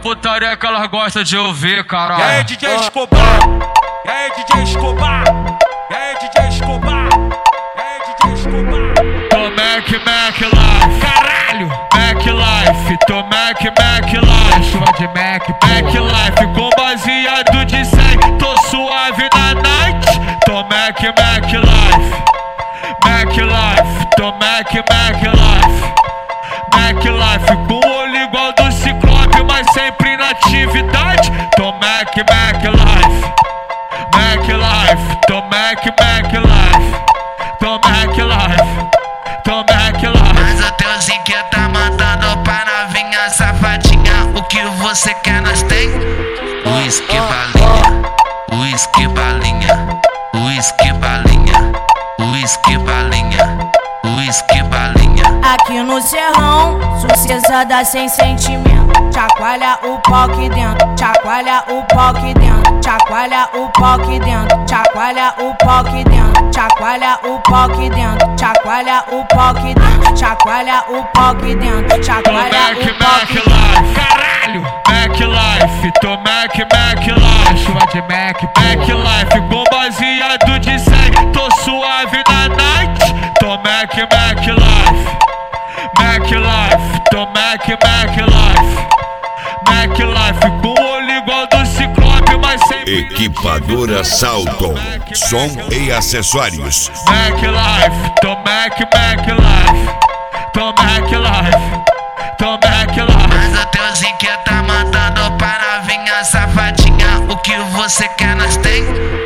putaria que elas gostam de ouvir, caralho. E aí, DJ Escobar? E aí, DJ Escobar? E aí, DJ Escobar? E aí, DJ Escobar? Tô Mac Life, caralho. Mac Life, tô Mac Life. Chama de Mac Life com baseado de 100. Tô suave na night. Tô Mac Life. Mac Life, tô Mac Life. Mac Life com olho igual do Ciclope, mas sempre na atividade. Tô Mac Life. Mac Life, tô Mac Life. Tô Mac Life. Tô Mac Life. Mas o teuzinho que tá mandando pra novinha safadinha. O que você quer nós tem? Uísque balinha, uísque balinha, uísque balinha, uísque balinha, uísque balinha. Aqui no Serrão, sucessada sem sentimento. Chacoalha o pau aqui dentro, chacoalha o pau aqui dentro, chacoalha o pau aqui dentro, chacoalha o pau aqui dentro, chacoalha o pau aqui dentro, chacoalha o pau aqui dentro, chacoalha o pau aqui dentro, chacoalha o pau aqui dentro. Caralho, Mac Life, tô Mac Life. Chama de Mac Life com baseado de 100. Tô suave na night. Tô Mac Life. Mac Life, tô Mac Life. Mac Life com olho igual do Ciclope, mas sempre Equipadora Salton, som e acessórios. Mac Life, tô Mac Life. Tô Mac Life. Tô Mac Life. Mas o teuzinho que tá mandando pra novinha safadinha. O que você quer nós tem?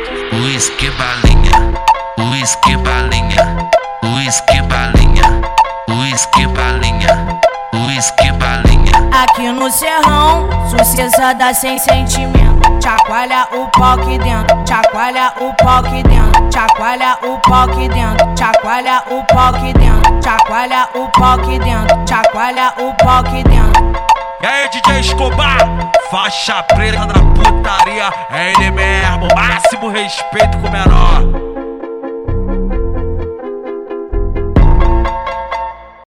Uísque balinha, uísque balinha, uísque balinha, uísque balinha, uísque balinha. Aqui no Serrão, sucessada sem sentimento. Chacoalha o pau aqui dentro, chacoalha o pau aqui dentro, chacoalha o pau aqui dentro, chacoalha o pau aqui dentro, chacoalha o pau aqui dentro, chacoalha o pau aqui dentro. E aí, DJ Escobar? Faixa preta da putaria, é ele mesmo, máximo respeito com o menor.